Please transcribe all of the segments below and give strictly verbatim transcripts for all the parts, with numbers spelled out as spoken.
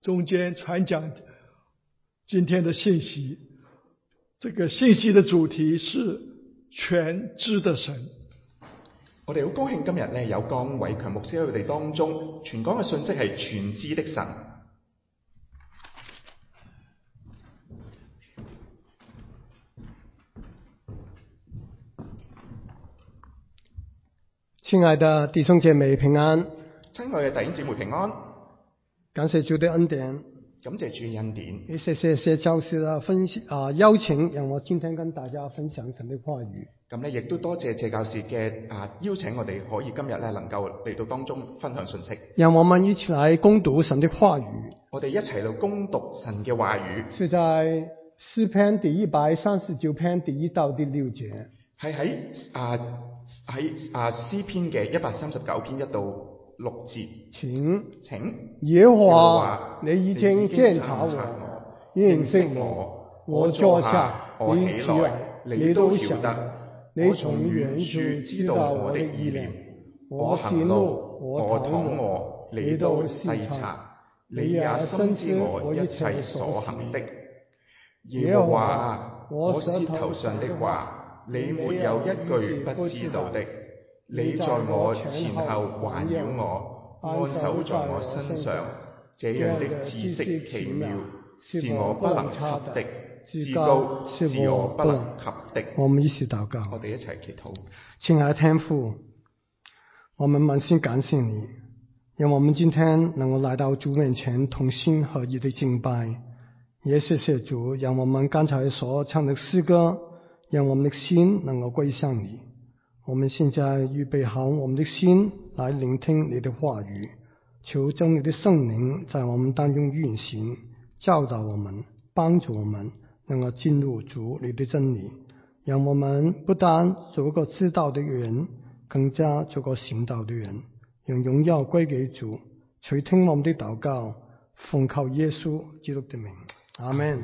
中间传講今天的信息。這個信息的主題是全知的神。 我哋好高興今日咧有江偉強牧師喺佢哋當中傳講嘅信息係全知的神。 親愛的弟兄姐妹平安， 親愛嘅弟兄姊妹平安， 感謝主的恩典， 感謝主嘅恩典， 也謝謝謝教師的分享啊邀請，讓我今天跟大家分享神的話語。 咁咧亦都多謝謝教師嘅啊邀請，我哋可以今日咧能夠嚟到當中分享信息。 讓我們一起來攻讀神的話語。 我哋一齊嚟攻讀神嘅話語。 是在詩篇第一百三十九篇第一到第六節。 係喺啊喺啊詩篇嘅一百三十九篇一到六節。 請請耶和華，你已經鑒察我，認識我，我坐下，我起來，你都曉得。你從遠處知道我的意念，我行路，我躺臥，你都細察。你也深知我一切所行的。 耶和華，我舌頭上的話，你沒有一句不知道的。你在我前後環繞我，按手在我身上，這樣的知識奇妙，是我不能測的，至高是我不能及的。 我們一起禱告， 我哋一齊祈禱。 親愛的天父，我們滿心感謝你，讓我們今天能夠來到主面前同心合意的敬拜，也謝謝主，讓我們剛才所唱的詩歌，讓我們的心能夠歸向你。我們現在預備好我們的心來聆聽你的話語，求真理的聖靈在我們當中運行，教導我們，幫助我們能夠進入主你的真理，讓我們不但做個知道的人，更加做個行道的人，讓榮耀歸給主。垂聽我們的禱告，奉靠耶穌基督的名，阿們。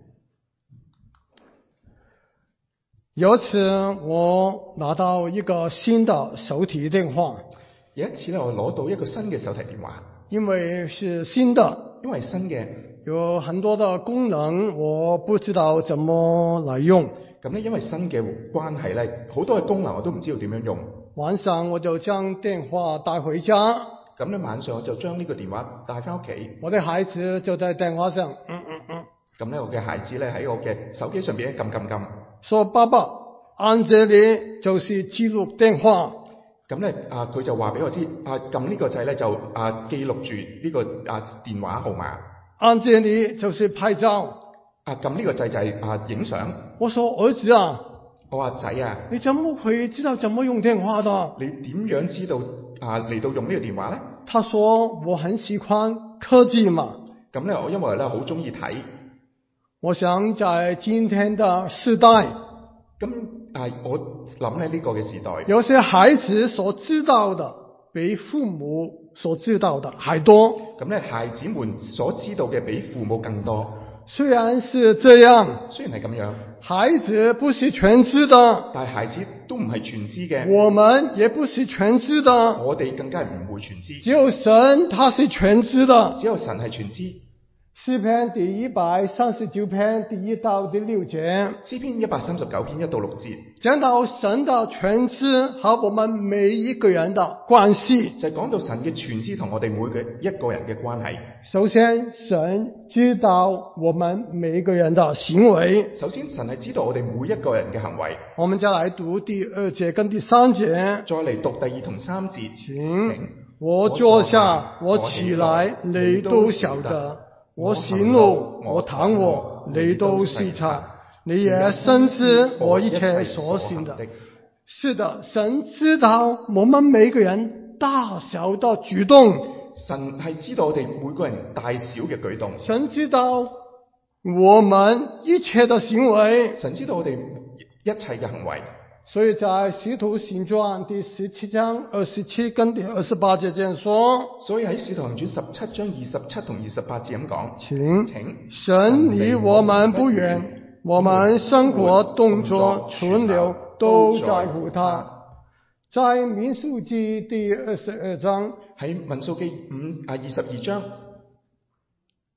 有一次我拿到一個新的手提電話， 有一次咧我攞到一個新嘅手提電話， 因為是新的， 因為新嘅有很多的功能，我不知道怎麼來用。 咁咧因為新嘅關係咧，好多嘅功能我都唔知道點樣用。 晚上我就將電話帶回家， 咁咧晚上我就將呢個電話帶翻屋企， 我的孩子就在電話上，嗯嗯嗯。 咁咧我嘅孩子咧喺我嘅手機上邊撳撳撳， 說爸爸，按這裏就是記錄電話。 咁咧啊佢就話俾我知，啊撳呢個掣咧就啊記錄住呢個啊電話號碼。 按這裏就是拍照。 啊撳呢個掣就係啊影相。 我說兒子啊， 我話仔啊， 你怎麼可以知道怎麼用電話的？ 你點樣知道啊嚟到用呢個電話咧？ 他說我很喜歡科技嘛。 咁咧我因為咧好中意睇。 我想在今天的時代， 咁啊我諗咧呢個嘅時代， 有些孩子所知道的比父母所知道的還多。 咁咧孩子們所知道嘅比父母更多。 雖然是這樣， 雖然係咁樣， 孩子不是全知的， 但係孩子都唔係全知嘅。 我們也不是全知的， 我哋更加係唔會全知。 只有神他是全知的， 只有神係全知。 詩篇第一百三十九篇第一到第六節， 詩篇一百三十九篇一到六節， 講到神的全知和我們每一個人的關係， 就係講到神嘅全知同我哋每個一個人嘅關係。 首先，神知道我們每一個人的行為。 首先，神係知道我哋每一個人嘅行為。 我們再來讀第二節跟第三節， 再嚟讀第二同三節。 請，我坐下，我起來，你都曉得。我行路，我躺臥，你都細察，你也深知我一切所行的。是的，神知道我們每個人大小的舉動。 神係知道我哋每個人大小嘅舉動。 神知道我們一切的行為。 神知道我哋一切嘅行為。 所以在使徒行傳第十七章二十七跟第二十八節這樣說， 所以喺使徒行傳十七章二十七同二十八節咁講， 請， 請神離我們不遠，我們生活動作存留都在乎他。在民數記第二十二章， 喺民數記五啊二十二章，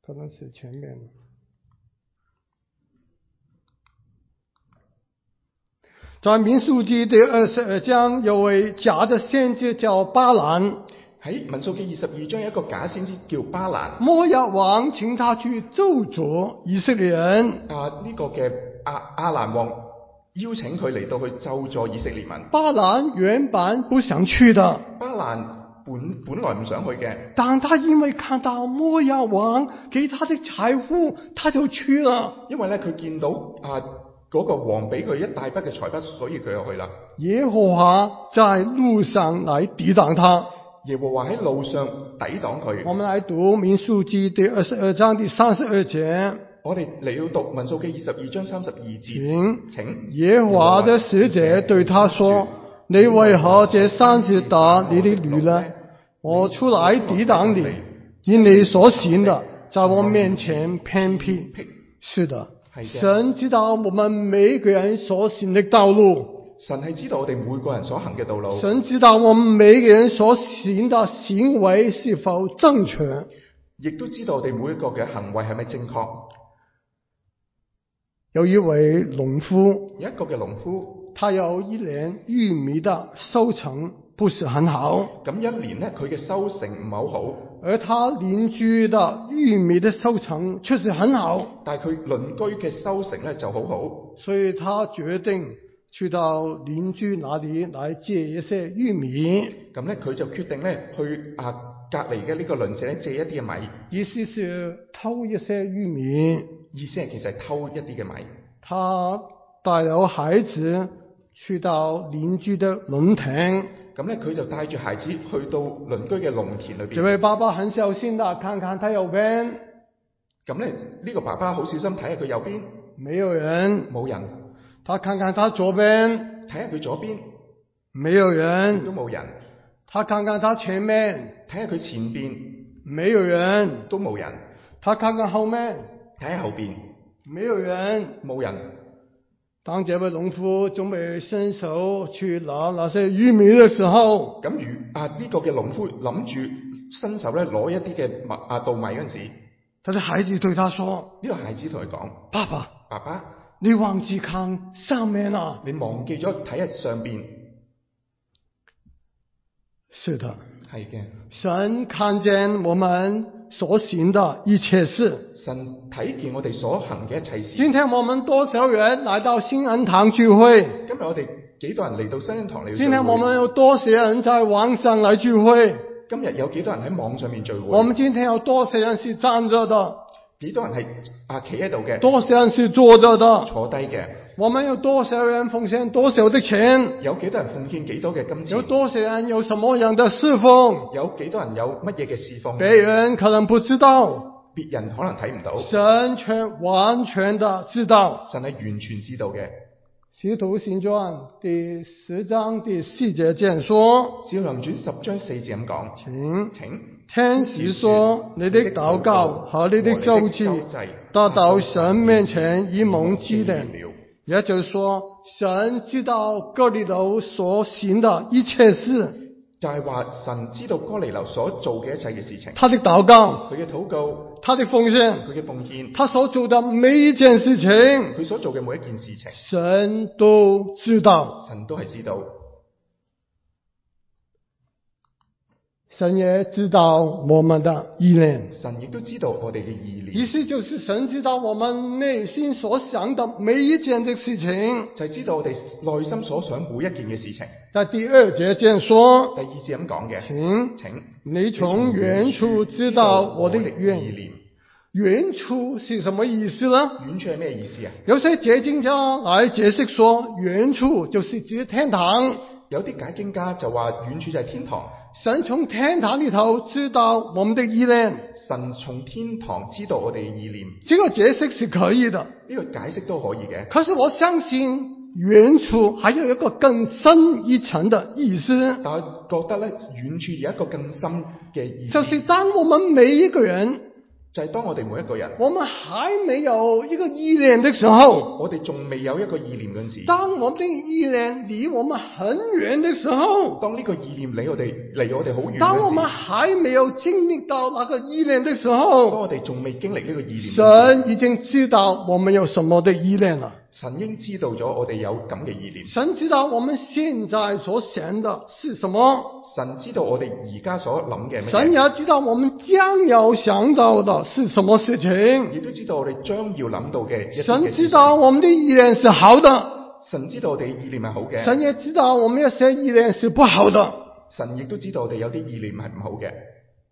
可能是前面。在民數記第二十二章有位假的先知叫巴蘭， 喺民數記二十二章有一個假先知叫巴蘭。 摩押王請他去咒詛以色列人。 啊，呢、這個嘅亞亞蘭王邀請佢嚟到去咒詛以色列民。 巴蘭原本不想去的， 巴蘭本本來唔想去嘅， 但他因為看到摩押王給他的財富，他就去了。 因為咧佢見到啊嗰、那個王俾佢一大筆嘅財筆，所以佢就去啦。 耶和華在路上來抵擋他。 耶和華喺路上抵擋佢。 我們來讀民數記第二十二章第三十二節。 我哋嚟到讀民數記二十二章三十二節。 請， 請耶和華的使者對他說：你為何這山子打你的驢呢？我出來抵擋你，因你所行的在我面前偏僻。是的，神知道我們每個人所行的道路。 神係知道我哋每個人所行嘅道路。 神知道我們每個人所行的行為是否正確， 亦都知道我哋每一個嘅行為係咪正確。 有一位農夫， 有一個嘅農夫， 他有一年玉米的收成不是很好。 咁一年呢，佢嘅收成唔係好好。 而他鄰居的玉米的收成確實很好， 但係佢鄰居嘅收成呢就好好。所以他決定去到鄰居那裏來借一些玉米。 咁呢，佢就決定呢去啊隔離嘅呢個鄰舍咧借一啲嘅米。 意思是偷一些玉米。 意思係其實係偷一啲嘅米。 他帶了孩子去到鄰居的農田。 咁咧佢就帶住孩子去到鄰居嘅農田裏邊。 這位爸爸很小心地看看他右邊。 咁咧呢個爸爸好小心睇下佢右邊。 沒有人。 冇人。 他看看他左邊。 睇下佢左邊。 沒有人。 都冇人。 他看看他前面。 睇下佢前邊。 沒有人。 都冇人。 他看看後面。 睇下後邊。 沒有人。冇人。當這位農夫準備伸手去拿那些玉米的時候， 咁如啊呢、這個嘅農夫諗住伸手咧攞一啲嘅麥啊稻米嗰陣時， 他的孩子對他說： 呢、這個孩子同佢講， 爸爸， 爸爸， 你忘記看上面啦， 你忘記咗睇下上邊。 是的， 係嘅。 神看見我們所行的一切事。 神睇見我哋所行嘅一切事。 今天我們多少人來到新恩堂聚會？ 今日我哋幾多人嚟到新恩堂嚟？ 今天我們有多少人在網上來聚會？ 今日有幾多人喺網上面聚會？ 我們今天有多少人是站着的？ 幾多人係啊企喺度嘅？ 多少人是坐着的？ 坐低嘅。 我們有多少人奉獻多少的錢？ 有幾多人奉獻幾多嘅金錢？ 有多少人有什麼樣的侍奉？ 有幾多人有乜嘢嘅侍奉？ 別人可能不知道。 別人可能睇唔到， 神卻完全的知道。 神係完全知道嘅。 使徒行傳第十章第四節這樣說： 使徒行傳十章四節咁講， 請請天使說，你的禱告和你的救濟達到神面前以蒙紀念。也就是說，神知道哥尼流所行的一切事。 就係話神知道哥尼流所做嘅一切嘅事情， 他的禱告， 佢嘅禱告， 他的奉獻， 佢嘅奉獻， 他所做的每一件事情， 佢所做嘅每一件事情， 神都知道， 神都係知道。 神也知道我們的意念， 神亦都知道我哋嘅意念。 意思就是神知道我們內心所想的每一件的事情， 就係知道我哋內心所想每一件嘅事情。 在第二節這樣說， 第二節咁講嘅， 請請你從遠處知道我的意念。遠處是什麼意思呢？ 遠處係咩意思啊？ 有些解經家來解釋說，遠處就是指天堂。 有啲解經家就話遠處就係天堂。 神從天堂裏頭知道我們的意念， 神從天堂知道我哋嘅意念。 這個解釋是可以的， 呢個解釋都可以嘅。 可是我相信遠處還有一個更深一層的意思。 但係覺得咧，遠處有一個更深嘅意思， 就是當我們每一個人就係當我哋每一個人， 我們還沒有一個意念的時候， 我哋仲未有一個意念嗰陣時， 當我們的意念離我們很遠的時候， 當呢個意念離我哋離我哋好遠嗰陣時， 當我們還沒有經歷到那個意念的時候， 當我哋仲未經歷呢個意念， 神已經知道我們有什麼的意念了。 神已經知道咗我哋有咁嘅意念， 神知道我們現在所想的是什麼， 神知道我哋而家所諗嘅乜嘢， 神也知道我們將要想到的是什麼事情， 亦都知道我哋將要諗到嘅一啲嘅事情。 神知道我們的意念是好的， 神知道我哋嘅意念係好嘅， 神也知道我們有些意念是不好的， 神亦都知道我哋有啲意念係唔好嘅。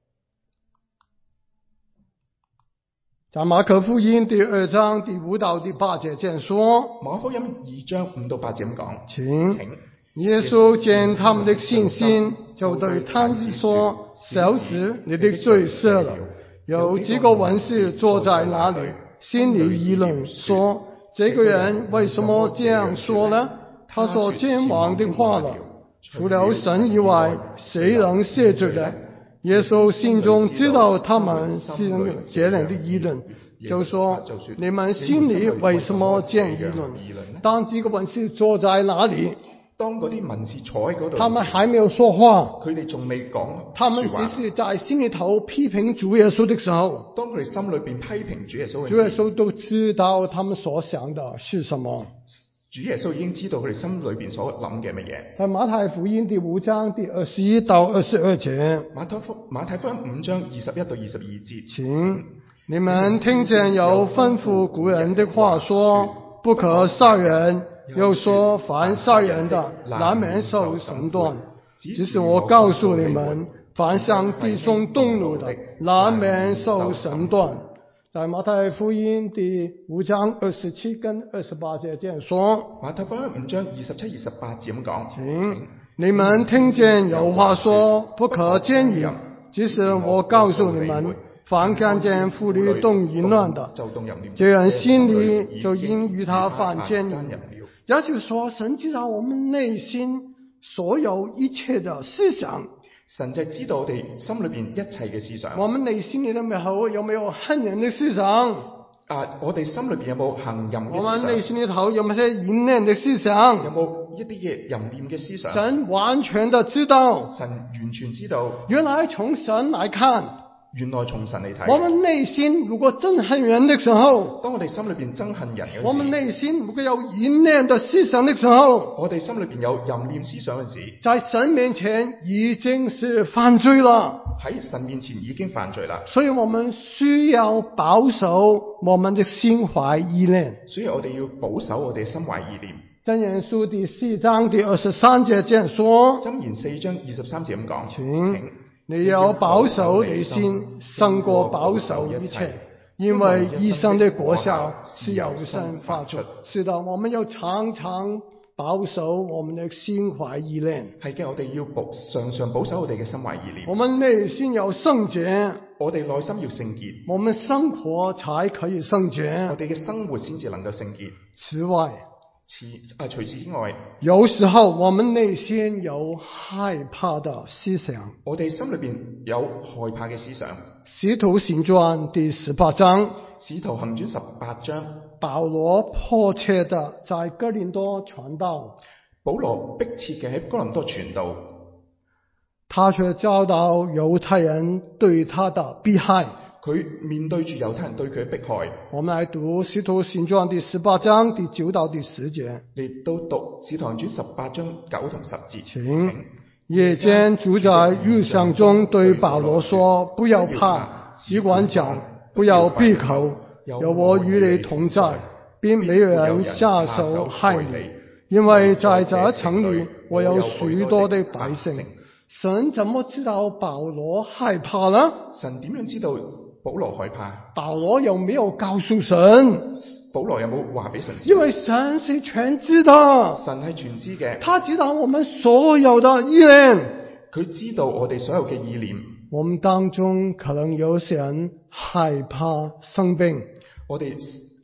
在馬可福音第二章第五到第八節這樣說， 馬可福音二章五到八節咁講， 請耶穌見他們的信心，就對癱子說：小子，你的罪赦了。有幾個文士坐在那裡，心裡議論說：這個人為什麼這樣說呢？他說僭妄的話了。除了神以外，誰能赦罪呢？耶穌心中知道他們是這樣的議論，就說：你們心裡為什麼這樣議論？當幾個文士坐在那裡， 當嗰啲文士坐喺嗰度， 他們還沒有說話， 佢哋仲未講， 他們只是在心裡頭批評主耶穌的時候， 當佢哋心裏邊批評主耶穌嘅時候， 主耶穌都知道他們所想的是什麼。 主耶穌已經知道佢哋心裏邊所諗嘅乜嘢。 在馬太福音第五章第二十一到二十二節， 馬太福馬太福音五章二十一到二十二節， 請你們聽見有吩咐古人的話說，不可殺人，又說凡殺人的難免受審斷。只是我告訴你們，凡向弟兄動怒的難免受審斷。在馬太福音第五章二十七跟二十八節這樣說， 馬太福音五章二十七、二十八節咁講， 請你們聽見有話說，不可姦淫，只是我告訴你們，凡看見婦女動淫亂的，這人心裡就應與他犯姦淫。也就是說，神知道我們內心所有一切的思想， 神就知道我哋心裏邊一切嘅思想。 我們內心裏面有有沒有恨人的思想？ 啊，我哋心裏邊有冇行淫嘅思想？ 我們內心裏頭有冇些淫念的思想？ 有冇一啲嘅淫念嘅思想？ 神完全的知道。 神完全知道。 原來從神來看， 原來從神嚟睇， 我們內心如果憎恨人的時候， 當我哋心裏邊憎恨人嘅時候， 我們內心如果有淫念的思想的時候， 我哋心裏邊有淫念思想嘅時， 在神面前已經是犯罪了。 喺神面前已經犯罪啦。 所以我們需要保守我們的心懷意念。 所以我哋要保守我哋嘅心懷意念。 箴言書第四章第二十三節這樣說， 箴言四章二十三節咁講， 請你要保守你心，勝過保守一切，因為一生的果效是由神發出。是的，我們要常常保守我們的心懷意念。 係嘅，我哋要保常常保守我哋嘅心懷意念。 我們內心要聖潔， 我哋內心要聖潔， 我們生活才可以聖潔。 我哋嘅生活先至能夠聖潔。 此外， 此啊除此之外， 有時候我們內心有害怕的思想， 我哋心裏邊有害怕嘅思想。 使徒行傳第十八章， 使徒行傳十八章， 保羅迫切的在哥林多傳道， 保羅迫切嘅喺哥林多傳道， 他卻遭到猶太人對他的迫害。 佢面對住猶太人對佢嘅迫害。 我們來讀使徒行傳第十八章第九到第十節， 嚟到讀使徒行傳十八章九同十節。 請夜間主在異象中對保羅說：不要怕，只管講，不要閉口，有我與你同在，並沒有人下手害你，因為在這城裡我有許多的百姓。神怎麼知道保羅害怕呢？ 神點樣知道保羅害怕？ 保羅有沒有告訴神？ 保羅有冇話俾神知？ 因為神是全知的， 神係全知嘅， 他知道我們所有的意念， 佢知道我哋所有嘅意念。 我們當中可能有些人害怕生病， 我哋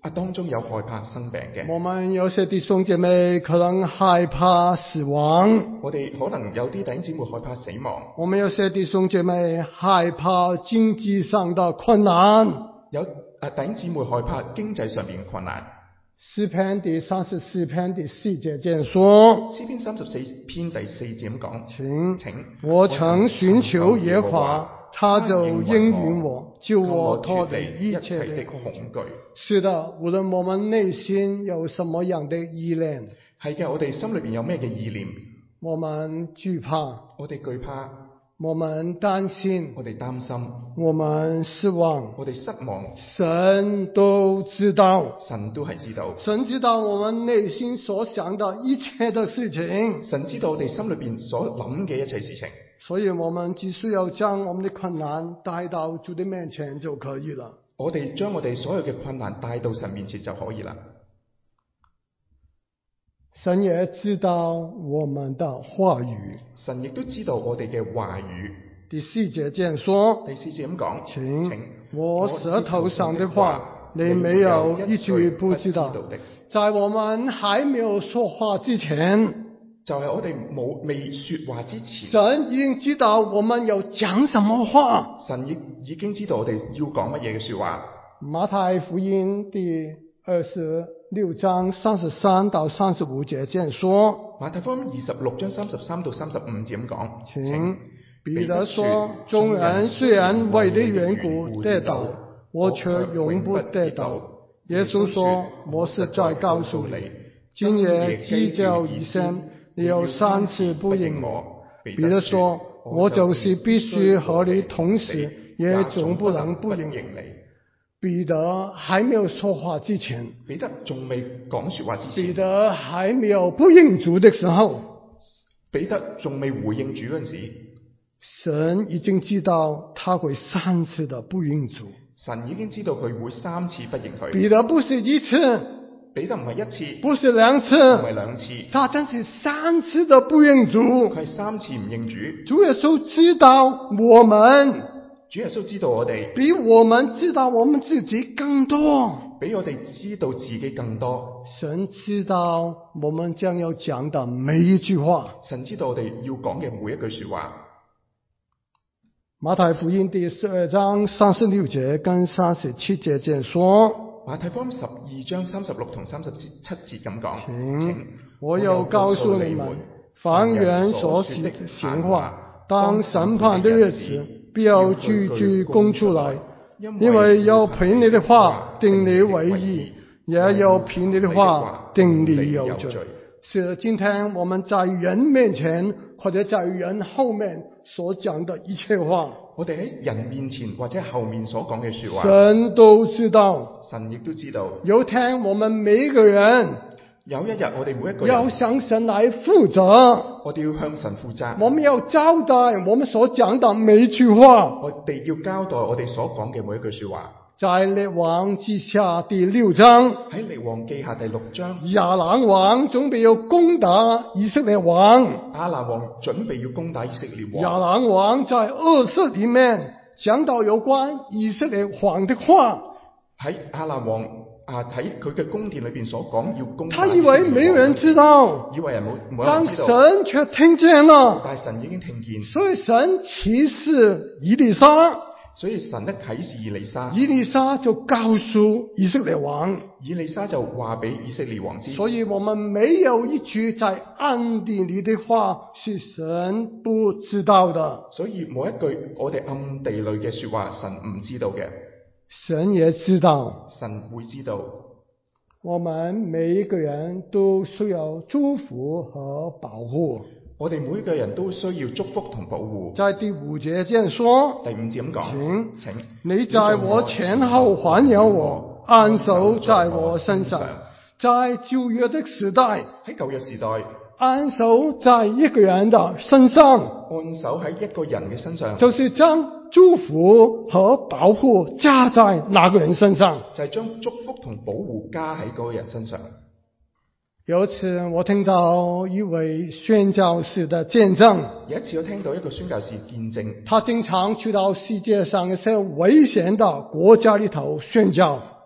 啊，當中有害怕生病嘅。 我們有些弟兄姐妹可能害怕死亡， 我哋可能有啲弟兄姊妹害怕死亡。 我們有些弟兄姐妹害怕經濟上的困難， 有啊弟兄姊妹害怕經濟上面嘅困難。 詩篇第三十四篇第四節這樣說， 詩篇三十四篇第四節咁講， 請請我曾尋求耶和華，他就應允我，救我脫離一切的恐懼。是的，無論我們內心有什麼樣的意念， 係嘅，我哋心裏邊有咩嘅意念， 我們懼怕， 我哋懼怕， 我們擔心， 我哋擔心， 我們失望， 我哋失望， 神都知道， 神都係知道， 神知道我們內心所想的一切的事情， 神知道我哋心裏邊所諗嘅一切事情， 所以我們只需要將我們的困難帶到主的面前就可以了。 我哋將我哋所有嘅困難帶到神面前就可以啦。 神也知道我們的話語， 神亦都知道我哋嘅話語。 第四節這樣說， 第四節咁講， 請， 請我舌頭上的話，你沒有一句不知道。在我們還沒有說話之前， 就係我哋冇未說話之前， 神已經知道我們要講什麼話。 神已已經知道我哋要講乜嘢嘅說話。 馬太福音第二十六章三十三到三十五節這樣說， 馬太福音二十六章三十三到三十五節咁講， 請，彼得說，眾人雖然為你的緣故跌倒，我卻永不跌倒。耶穌說，我實在告訴你，今夜雞叫以先，你有三次不認我。彼得說，我就是必須和你同死，也總不能不認你。彼得還沒有說話之前， 彼得仲未講說話之前， 彼得還沒有不認主的時候， 彼得仲未回應主嗰陣時， 神已經知道他會三次的不認主。 神已經知道佢會三次不認佢。 彼得不是一次， 彼得唔係一次， 不是兩次， 唔係兩次， 他真是三次的不認主。 佢係三次唔認主。 主耶穌知道我們， 主耶穌知道我哋， 比我們知道我們自己更多， 比我哋知道自己更多。 神知道我們將要講的每一句話， 神知道我哋要講嘅每一句說話。 馬太福音第十二章三十六節跟三十七節這樣說， 馬太福音十二章三十六同三十七節咁講， 請，我又告訴你們，凡人所說的閒話，當審判的日子，必要句句供出來，因為要憑你的話定你為義，也要憑你的話定你有罪。是今天我們在人面前或者在人後面所講的一切話， 我哋喺人面前或者後面所講嘅說話， 神都知道， 神亦都知道。 有一天我們每一個人， 有一日我哋每一個人要向神來負責， 我哋要向神負責， 我們要交代我們所講的每一句話， 我哋要交代我哋所講嘅每一句說話。 在列王記下第六章， 喺列王記下第六章， 亞蘭王準備要攻打以色列王， 亞蘭王準備要攻打以色列王。 亞蘭王在惡室裏面講到有關以色列王的話， 喺亞蘭王啊睇佢嘅宮殿裏邊所講要攻打， 他以為沒人知道， 以為人冇冇但人知道， 神卻聽見了， 但係神已經聽見， 所以神啟示以利沙， 所以神的啟示以利沙， 以利沙就告訴以色列王， 以利沙就話俾以色列王知。 所以我們沒有一句在暗地裏的話是神不知道的， 所以每一句我哋暗地裏嘅說話，神唔知道嘅， 神也知道， 神會知道。 我們每一個人都需要祝福和保護。 我哋每一個人都需要祝福同保護。 在第五節這樣說， 第五節咁講， 請， 請你在我前後環繞我，按手在我身上。在舊約的時代， 喺舊約時代， 按手在一個人的身上， 按手喺一個人嘅身上， 就是將祝福和保護加在那個人身上， 就係將祝福同保護加喺嗰個人身上。 有一次我聽到一位宣教士的見證， 有一次我聽到一個宣教士見證， 他經常去到世界上一些危險的國家裏頭宣教。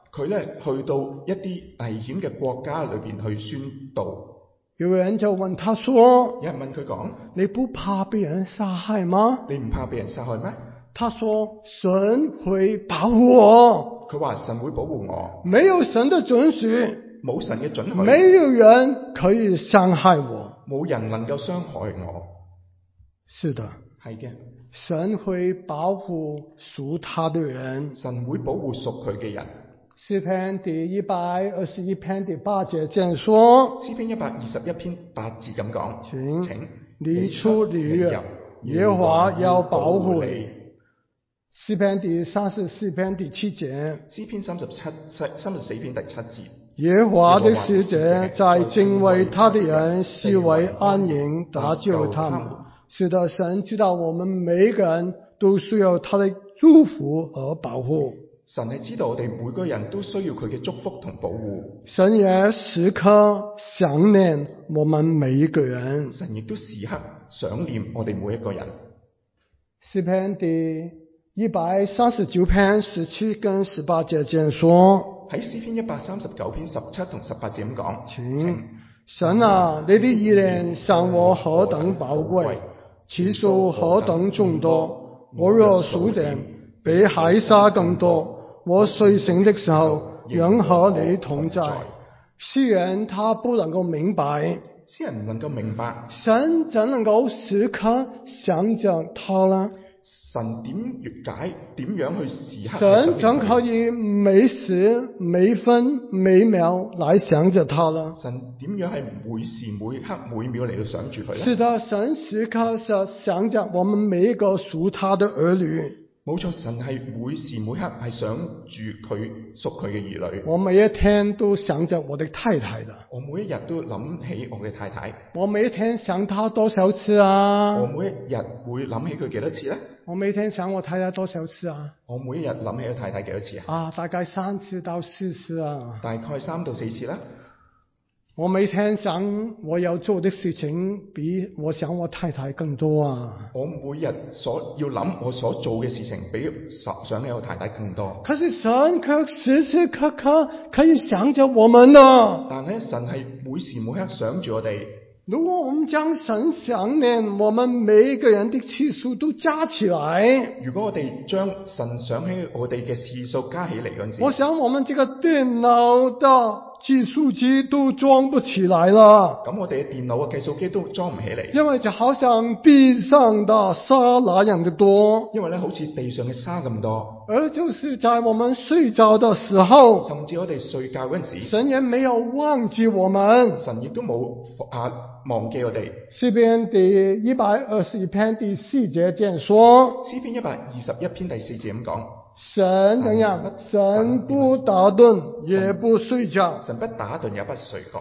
佢咧去到一啲危險嘅國家裏邊去宣道。 有人就問他說： 有人問佢講， 你不怕被人殺害嗎？ 你唔怕被人殺害咩？ 他說：神會保護我。 佢話神會保護我， 沒有神的准許， 冇神嘅准許， 沒有人可以傷害我， 冇人能夠傷害我。 是的， 係嘅， 神會保護屬他的人， 神會保護屬佢嘅人。 詩篇第一百二十一篇第八節這樣說： 詩篇一百二十一篇八節咁講， 請請你出你入，耶和華要保護你。詩篇第三十四篇第七節， 詩篇三十七三十四篇第七節， 耶和華的使者在敬畏他的人四圍安營，搭救他們。是的，神知道我們每個人都需要他的祝福和保護。 神係知道我哋每個人都需要佢嘅祝福同保護。 神也時刻想念我們每一個人。 神亦都時刻想念我哋每一個人。 詩篇第一百三十九篇十七跟十八節這樣說， 喺詩篇一百三十九篇十七同十八節咁講， 請神啊，你的意念向我何等寶貴，其數何等眾多，我若數點，比海沙更多。我睡醒的時候，仍和你同在。詩人他不能夠明白， 詩人唔能夠明白， 神怎能夠時刻想着他呢？ 神點解點樣去時刻？ 神怎可以每時每分每秒來想着他呢？ 神點樣係每時每刻每秒嚟到想住佢呢？ 是的，神時刻是想着我們每一個屬他的兒女。 冇錯，神係每時每刻係想住佢屬佢嘅兒女。 我每一天都想着我的太太的。 我每一日都諗起我嘅太太。 我每一天想她多少次啊？ 我每一日會諗起佢幾多次呢？ 我每天想我太太多少次啊？ 我每一日諗起我太太幾多次啊？ 啊，大概三次到四次啊。 大概三到四次啦。 我每天想我要做的事情比我想我太太更多啊。 我每日所要諗我所做嘅事情比想起我太太更多。 可是神卻時時刻刻可以想着我們啊。 但係神係每時每刻想住我哋。 如果我們將神想念我們每一個人的次數都加起來， 如果我哋將神想起我哋嘅次數加起嚟嗰陣時， 我想我們這個電腦的計數機都裝不起來了。 咁我哋嘅電腦嘅計數機都裝唔起嚟， 因為就好像地上的沙那樣的多。 因為咧好似地上嘅沙咁多。 而就是在我們睡着的時候， 甚至我哋睡覺嗰陣時， 神也沒有忘記我們， 神亦都冇啊忘記我哋。 詩篇第一百二十一篇第四節這樣說， 詩篇一百二十一篇第四節咁講， 神怎樣？神不打盹，也不睡覺。 神不打盹也不睡覺。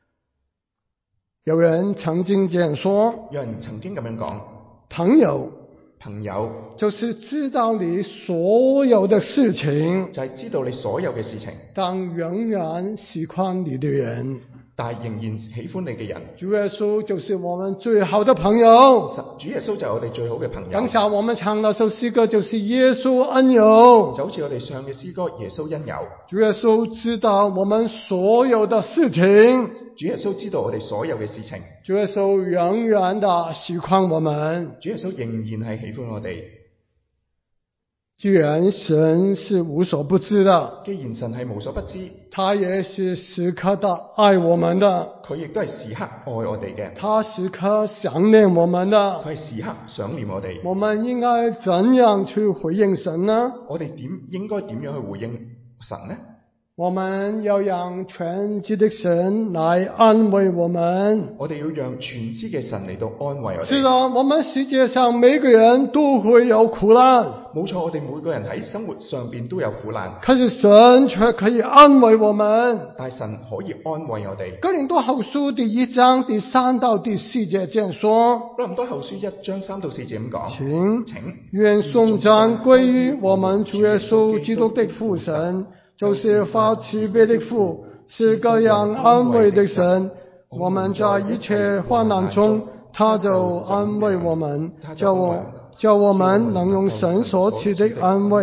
有人曾經這樣說， 有人曾經咁樣講， 朋友， 朋友就是知道你所有的事情， 就係知道你所有嘅事情， 但仍然喜歡你的人， 但係仍然喜歡你嘅人。 主耶穌就是我們最好的朋友。 主耶穌就係我哋最好嘅朋友。 等下我們唱那首詩歌就是耶穌恩友， 就好似我哋唱嘅詩歌耶穌恩友。 主耶穌知道我們所有的事情， 主耶穌知道我哋所有嘅事情。 主耶穌仍然的喜歡我們， 主耶穌仍然係喜歡我哋。 既然神是無所不知的， 既然神係無所不知， 他也是時刻的愛我們的， 佢亦都係時刻愛我哋嘅， 他時刻想念我們的， 佢係時刻想念我哋。 我們應該怎樣去回應神呢？ 我哋點應該點樣去回應神呢？ 我們要讓全知的神來安慰我們。 我哋要讓全知嘅神嚟到安慰我哋。 是的，我們世界上每個人都會有苦難。 冇錯，我哋每個人喺生活上邊都有苦難。 可是神卻可以安慰我們。 但神可以安慰我哋。 哥林多後書第一章第三到第四節這樣說。 哥林多後書一章三到四節咁講。 請， 請願頌讚歸於我們主耶穌基督的父神，就是發慈悲的父，是各樣安慰的神。我們在一切患難中，他就安慰我們，叫我叫我們能用神所賜的安慰，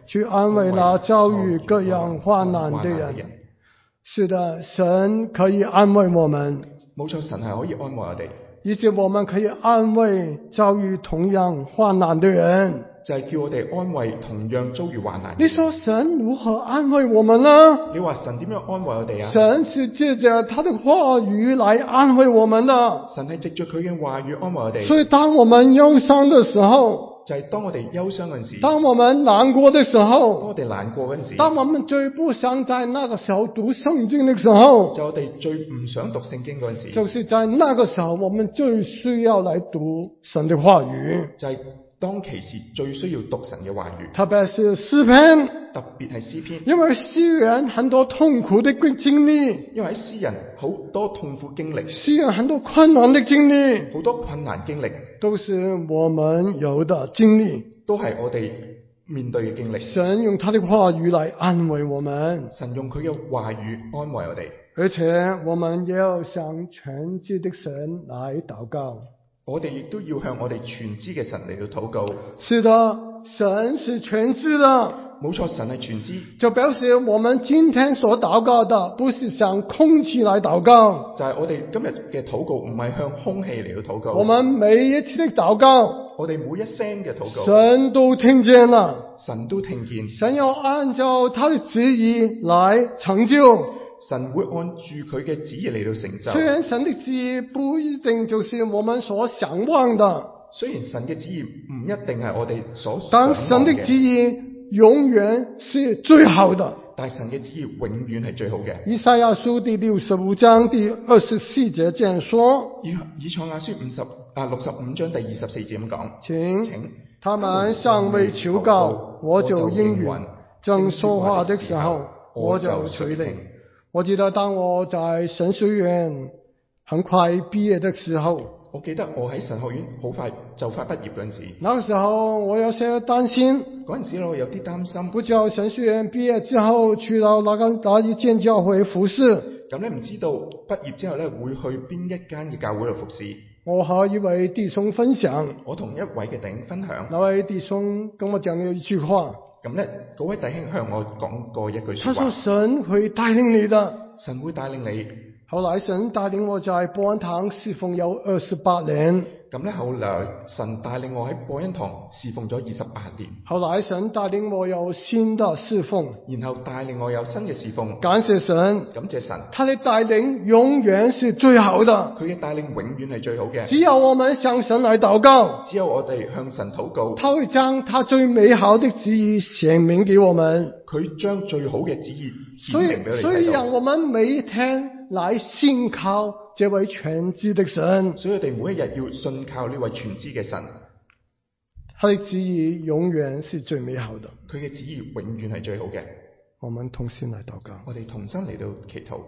去安慰那遭遇各樣患難的人。是的，神可以安慰我們。 冇錯，神係可以安慰我哋， 以致我們可以安慰遭遇同樣患難的人。 就係叫我哋安慰同樣遭遇患難。 你說神如何安慰我們呢？ 你話神點樣安慰我哋啊？ 神是借着他的話語來安慰我們的。 神係藉着佢嘅話語安慰我哋。 所以當我們憂傷的時候， 就係、是、當我哋憂傷嗰陣時， 當我們難過的時候， 當我哋難過嗰陣時， 當我們最不想在那個時候讀聖經的時候， 就我哋最唔想讀聖經嗰陣時， 就是在那個時候我們最需要來讀神的話語。 就係、是、當其時最需要讀神嘅話語， 特別是詩篇， 特別係詩篇， 因為詩人很多痛苦的經歷， 因為喺詩人好多痛苦經歷， 詩人很多困難的經歷， 好多困難經歷， 都是我們有的經歷， 都係我哋面對嘅經歷。 神用他的話語來安慰我們， 神用佢嘅話語安慰我哋， 而且我們也要向全知的神來禱告。 我哋亦都要向我哋全知嘅神嚟到禱告。 是的，神是全知的， 冇錯，神係全知， 就表示我們今天所禱告的不是向空氣來禱告， 就係、是、我哋今日嘅禱告唔係向空氣嚟到禱告。 我們每一次的禱告， 我哋每一聲嘅禱告， 神都聽見了， 神都聽見。 神要按照他的旨意來成就。 神會按住佢嘅旨意嚟到成就。 雖然神的旨意不一定就是我們所想望的， 雖然神嘅旨意唔一定係我哋所想但神的旨意永遠是最好的。 但神嘅旨意永遠係最好嘅。 以賽亞書第六十五章第二十四節這樣說： 以以賽亞書五十啊六十五章第二十四節咁講， 請， 請他們尚未求告，我就應允；正說話的時候，我就垂聽。我記得當我在神學院很快畢業的時候， 我記得我喺神學院好快就快畢業嗰陣時， 那個時候我有些擔心， 嗰陣時我有啲擔心， 不知道神學院畢業之後去到那個哪一間教會服侍， 咁咧唔知道畢業之後咧會去邊一間嘅教會度服侍。 我和一位弟兄分享， 我同一位嘅弟兄分享， 那位弟兄跟我講了一句話。 咁咧，嗰位弟兄向我講過一句說話。他說神會帶領你的， 神會帶領你。 後來神帶領我在博恩堂侍奉有二十八年。 咁咧，後來神帶領我喺博恩堂侍奉咗二十八年。 後來神帶領我有新的侍奉， 然後帶領我有新嘅侍奉。 感謝神， 感謝神， 他的帶領永遠是最好的。 佢嘅帶領永遠係最好嘅。 只要我們向神來禱告， 只有我哋向神禱告， 他會將他最美好的旨意顯明給我們。 佢將最好嘅旨意顯明俾我哋睇到。 所以，所以讓我們每一天來信靠這位全知的神。 所以我哋每一日要信靠呢位全知嘅神。 他的旨意永遠是最美好的。 佢嘅旨意永遠係最好嘅。 我們同心來禱告。 我哋同心嚟到祈禱。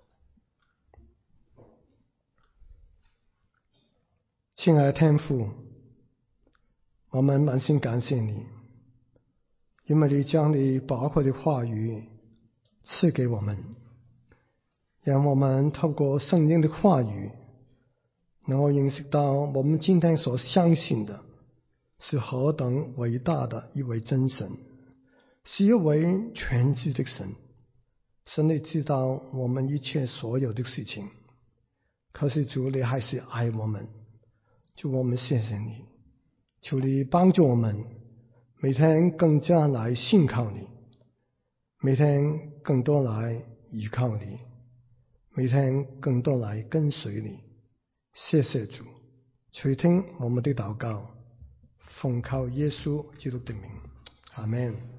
親愛的天父，我們滿心感謝你，因為你將你寶貴的話語賜給我們，讓我們透過聖經的話語，能夠認識到我們今天所相信的是何等偉大的一位真神，是一位全知的神。神你知道我們一切所有的事情，可是主你還是愛我們。主，我們謝謝你，求你幫助我們每天更加來信靠你，每天更多來依靠你，每天更多來跟隨你。謝謝主，垂聽我們的禱告，奉靠耶穌基督的名，阿們。